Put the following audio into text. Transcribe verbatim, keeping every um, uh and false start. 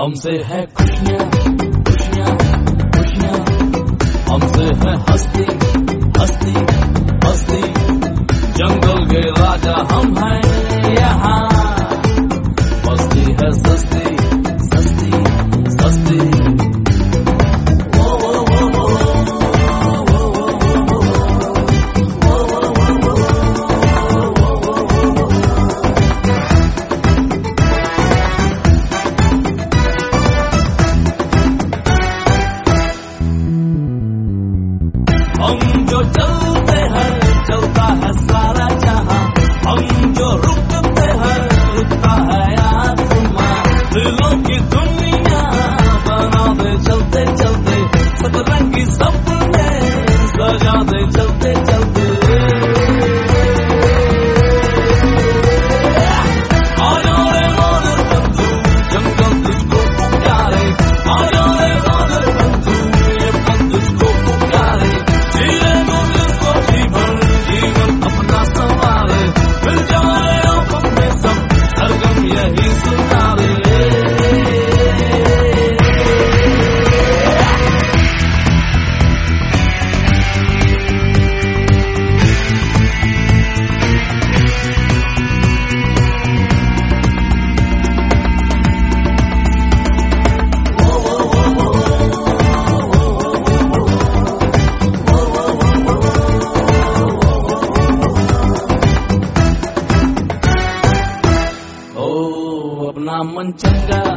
हमसे है खुशियाँ खुशियाँ खुशियाँ, हमसे है हस्ती हस्ती हस्ती। जंगल के राजा हम हैं यहाँ, मस्ती है सस्ती सस्ती सस्ती। हम जो चलते हैं चलता है सारा जहां, हम जो रुकते हैं रुकता है आसमां। दिलों की दुनिया बना दे चलते चलते, सतरंगी सपने सजा दे चलते चलते। आजा रे मगर बंधु जंगल तुझको पुकारे, आजा रे मगर बंधु ये पल तुझको पुकारे। जीवन अपना सवारे, मिल जाए अपने सब सरगम यही सुना दे। अपना मन चंगा